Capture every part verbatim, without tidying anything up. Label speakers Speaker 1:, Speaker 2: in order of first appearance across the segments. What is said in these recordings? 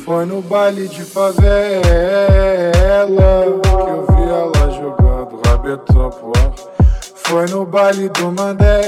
Speaker 1: Foi no baile de favela que eu vi ela jogando rabetão pro ar. Foi no baile do Mandela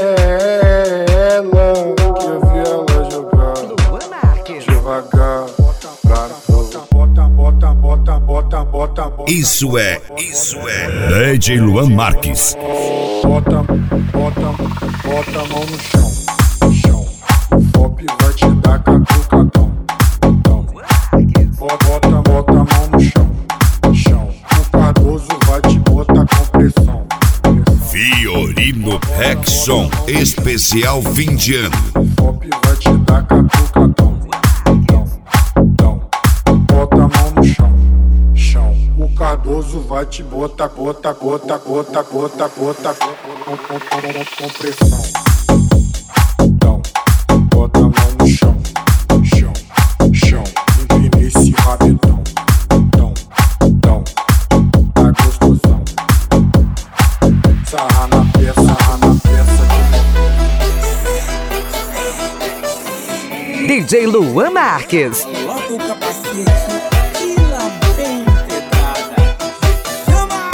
Speaker 1: que eu vi ela jogando devagar. Bota, bota, bota, bota, bota, bota.
Speaker 2: Isso é, isso é D J Luan Marques.
Speaker 1: Bota, bota, bota a mão no chão, chão. O Fop vai te dar catucadão. Bota, bota, bota a mão no chão, chão. O Cardoso vai te botar com pressão.
Speaker 2: Fiorino Rexon, especial fim de ano.
Speaker 1: O Fop vai te dar catucadão. Bota a mão no chão, chão. O Cardoso vai te botar, bota, bota, bota, bota, bota, com pressão. Então, bota a mão no chão, chão, chão. Empina esse rabetão. Então, então, tá gostosão. Sarra na peça, sarra na peça de
Speaker 3: D J Luan Marques.
Speaker 4: Coloca o capacete e lá vem pedrada. Chama!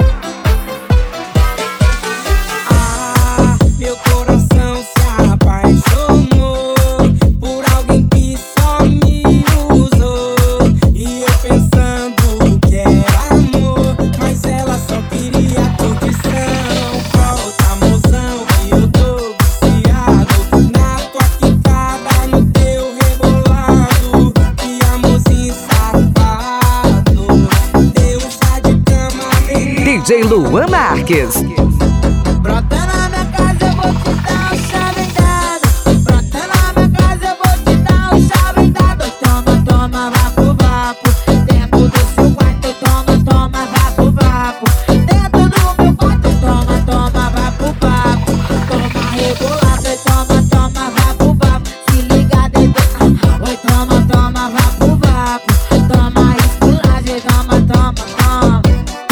Speaker 4: Ah, meu coração se apaixonou por alguém que só me usou. E eu pensando que era amor, mas ela só queria curtição. Volta, mozão, que eu tô viciado na tua quicada, no teu rebolado. Que amorzinho safado, teu chá de cama bem.
Speaker 3: D J Luan Marques.
Speaker 4: Brota na minha casa, eu vou te dar um chá bem dado. Brota na minha casa, eu vou te dar um chá bem dado. Toma, toma, vapo, vapo. Dentro do seu quarto, toma, toma, vapo, vapo. Dentro do meu quarto, toma, toma, vapo, vapo. Toma rebolado, toma, toma, vapo, vapo. Se liga, dedo, ah, oi, toma, toma, vapo, vapo. Toma esculagem, toma, toma, toma.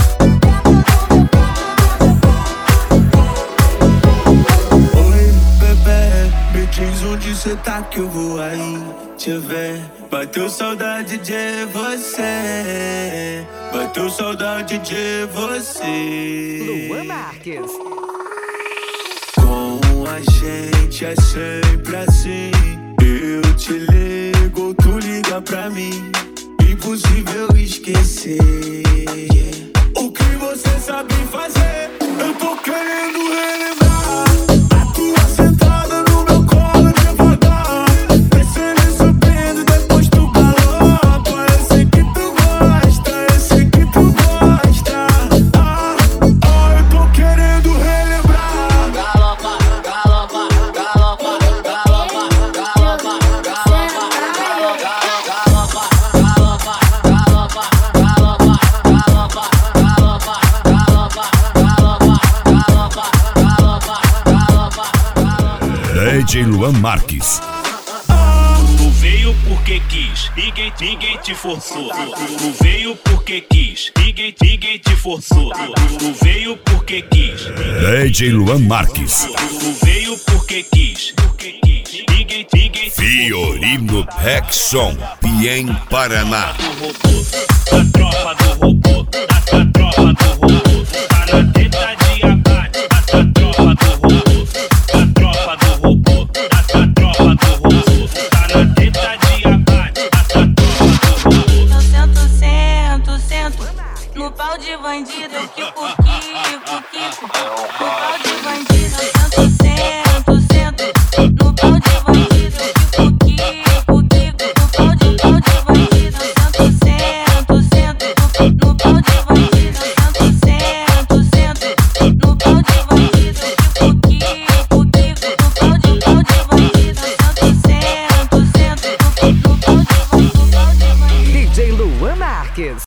Speaker 5: Oi, bebê, me diz onde cê tá que eu vou aí te ver. Bateu saudade de você, bateu saudade de você.
Speaker 3: Luan Marques.
Speaker 5: Com a gente é sempre assim. Eu te ligo, tu liga pra mim. Impossível esquecer o que você sabe fazer. Eu tô querendo relembrar a tua sentada no meu colo devagar. Descendo e subindo, depois tu galopa. Eu sei que tu gosta, eu sei que tu gosta. Ah, ah, eu tô querendo relembrar.
Speaker 4: Galopa, galopa, galopa, galopa, galopa, galopa, galopa, galopa, galopa, galopa, galopa, galopa, galopa,
Speaker 2: D J Luan Marques.
Speaker 6: Tu veio porque quis, ninguém, ninguém te forçou. Tu veio porque quis, ninguém, ninguém te forçou. Tu veio porque quis,
Speaker 2: D J Luan Marques.
Speaker 6: tu veio porque quis, porque quis. Ninguém, ninguém te
Speaker 2: Fiorino Rexon, Piem, Paraná.
Speaker 6: A tropa do robô, a tua tropa do robô, tá na teta de abate. A tua tropa do robô, a tropa do robô, a tua tropa do robô, tá na teta de abate. A tua tropa do robô.
Speaker 7: Eu sento, sento, sento no pau de bandido, Kiko, Kiko, Kiko, no pau de